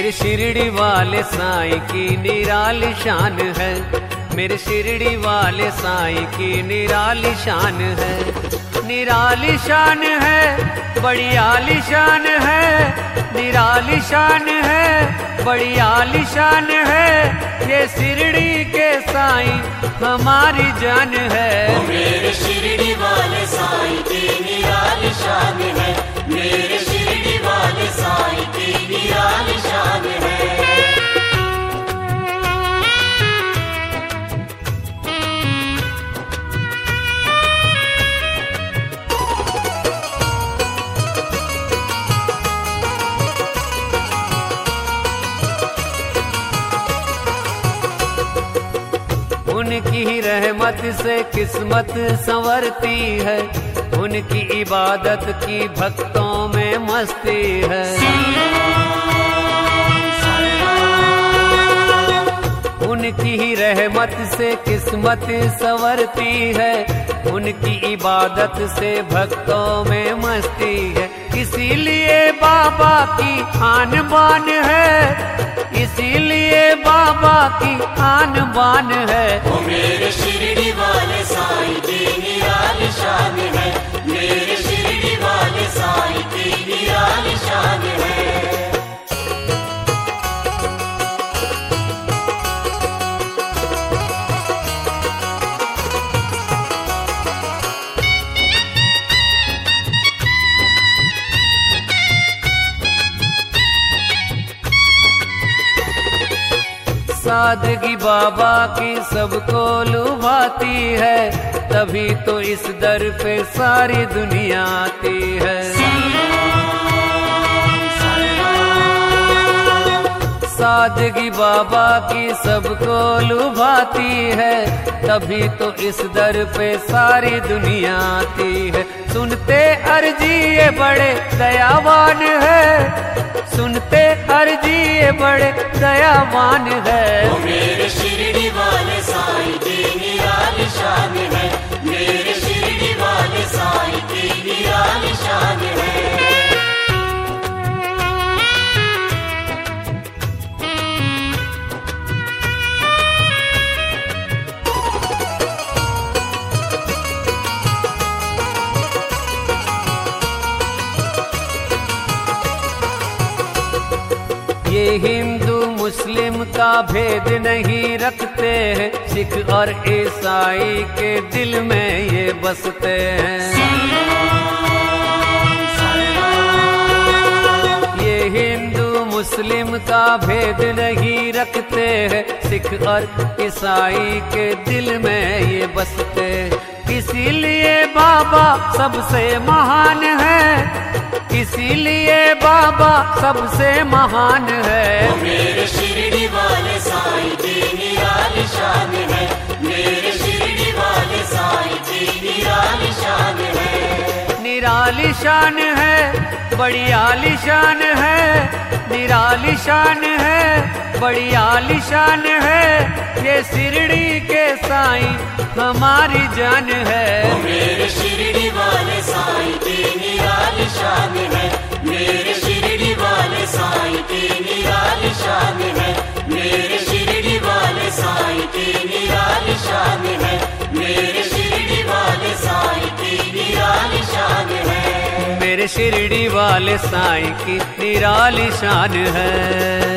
मेरे शिरडी वाले साईं की निराली शान है, मेरे शिरडी वाले साईं की निराली शान है। निराली शान है, बड़ी आलीशान है, निराली शान है, बड़ी आलीशान है। ये शिरडी के साईं हमारी जान है। मेरे शिरडी वाले साईं की निराली शान है, मेरे शिरडी वाले साईं की निराली शान है। उनकी ही रहमत से किस्मत संवरती है, उनकी इबादत की भक्तों में मस्ती है। उनकी ही रहमत से किस्मत संवरती है, उनकी इबादत से भक्तों में मस्ती है। इसीलिए बाबा की आन बान है, इसीलिए बाबा की आन बान है। ओ मेरे शिरडी वाले साईं की निराली शान है, मेरे शिरडी वाले साईं की निराली शान है। सादगी बाबा की सबको लुभाती है, तभी तो इस दर पे सारी दुनिया आती है। सादगी बाबा की सबको लुभाती है, तभी तो इस दर पे सारी दुनिया आती है। सुनते अर्जी ये बड़े दयावान है, सुनते अर्जी ये बड़े दयावान है। ओ मेरे शिरडी वाले साईं की निराली शान है, मेरे शिरडी वाले साईं की निराली शान है। ये हिंदू मुस्लिम का भेद नहीं रखते हैं, सिख और ईसाई के दिल में ये बसते हैं। ये हिंदू मुस्लिम का भेद नहीं रखते हैं, सिख और ईसाई के दिल में ये बसते हैं। इसीलिए बाबा सबसे महान है, इसीलिए बाबा सबसे महान है। ओ मेरे शिरडी वाले साईं की निराली शान है, मेरे शिरडी वाले साईं की निराली शान है। निराली शान है, बड़ी आलीशान है, निराली शान है, बड़ी आलीशान है। ये शिरडी के साईं हमारी जान है। ओ मेरे शिरडी वाले साईं की निराली शान है, मेरे शिरडी वाले साईं की निराली शान है, मेरे शिरडी वाले साईं की निराली शान है, मेरे शिरडी वाले साईं की निराली शान है। मेरे शिरडी वाले साईं की निराली शान है।